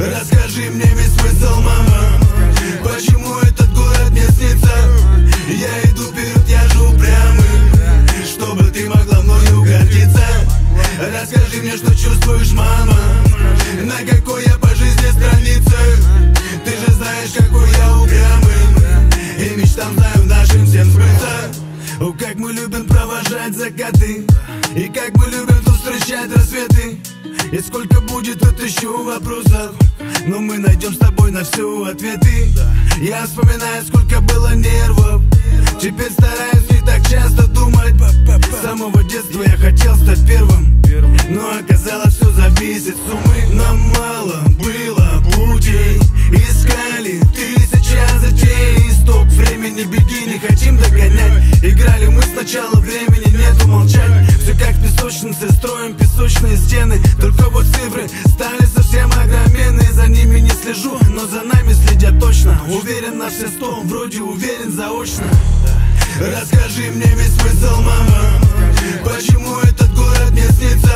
Расскажи мне весь смысл, мама. Почему этот город мне снится? Я иду вперед, я же упрямый, чтобы ты могла мною гордиться. Расскажи мне, что чувствуешь, мама. На какой я по жизни странице? Ты же знаешь, какой я упрямый, и мечтам знаю нашим всем сбыться. О, как мы любим провожать закаты, и как мы любим тут встречать рассветы. И сколько будет тут еще вопросов, но мы найдем с тобой на все ответы. Я вспоминаю, сколько было нервов, теперь стараюсь не так часто думать. С самого детства я хотел стать первым, но оказалось, все зависит с суммы. Нам мало было путей, искали тысяча затей. Стоп, времени беги, не хотим догонять. Играли мы сначала, времени нету молчать. Все как в песочнице, строим песочные стены. Только вот цифры стали совсем огроменные. За ними не слежу, но за нами следят точно. Уверен на все 100, вроде уверен заочно. Расскажи мне весь смысл, мама. Почему этот город мне снится?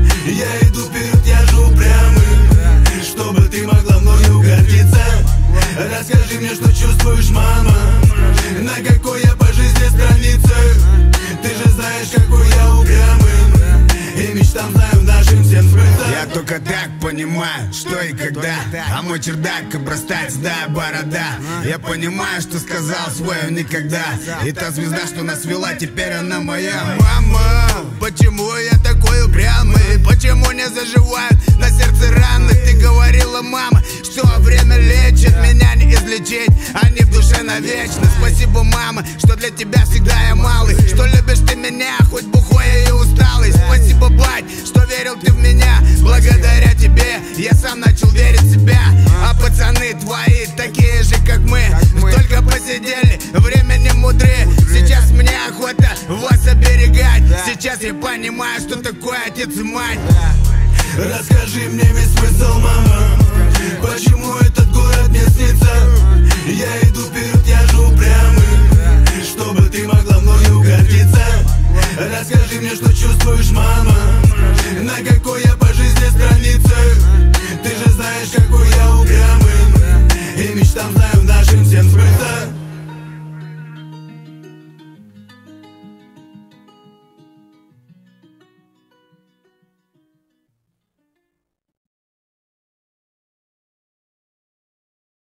Я иду вперед, я же упрямый, чтобы ты могла мною гордиться. Расскажи мне, что чувствуешь, мама. На какой я по жизни странице? Ты же знаешь, какой я упрямый, и мечтам знаю нашим всем сбыться. Я только так понимаю, что и когда, а мой чердак обрастает седая борода. Я понимаю, что сказал свое никогда, и та звезда, что нас вела, теперь она моя. Мама, почему я такой упрямый? Почему не заживают на сердце раны? Ты говорила, мама, что время лечит, меня не излечить, они в душе навечно. Спасибо, мама, что для тебя всегда я малый, что любишь ты меня, хоть бухой и усталый. Спасибо, бать, что верил ты в меня. Благодаря тебе я сам начал верить в себя. А пацаны твои такие же, как мы, только посидели, время не мудры. Сейчас мне охота вас оберегать. Сейчас я понимаю, что такое отец и мать. Расскажи мне весь смысл, мама. Почему этот город мне снится? Я иду вперед, я же упрямый, чтобы ты могла мною гордиться. Расскажи мне, что чувствуешь, мама. На какой я по жизни странице? Ты же знаешь, какой я упрямый, и мечтам знаю нашим всем сбыться.